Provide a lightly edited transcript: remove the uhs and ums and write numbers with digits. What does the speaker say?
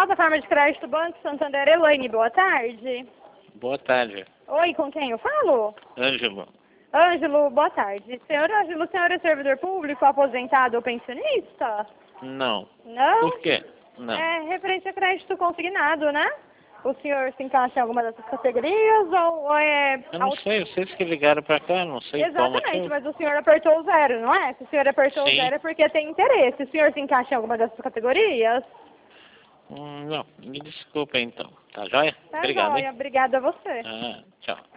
plataforma de crédito Banco Santander, Elaine, boa tarde. Boa tarde. Oi, com quem eu falo? Ângelo. Ângelo, boa tarde. Senhor Ângelo, o senhor é servidor público, aposentado ou pensionista? Não. Não? Por quê? Não. É referente a crédito consignado, né? O senhor se encaixa em alguma dessas categorias ou é... Eu não sei, vocês que ligaram pra cá, não sei qual Exatamente, motivo. mas o senhor apertou o zero, não é? Se o senhor apertou o Sim. zero é porque tem interesse. O senhor se encaixa em alguma dessas categorias? Não, me desculpa então. Tá joia? Tá Obrigado, joia, hein? obrigada a você. Tchau.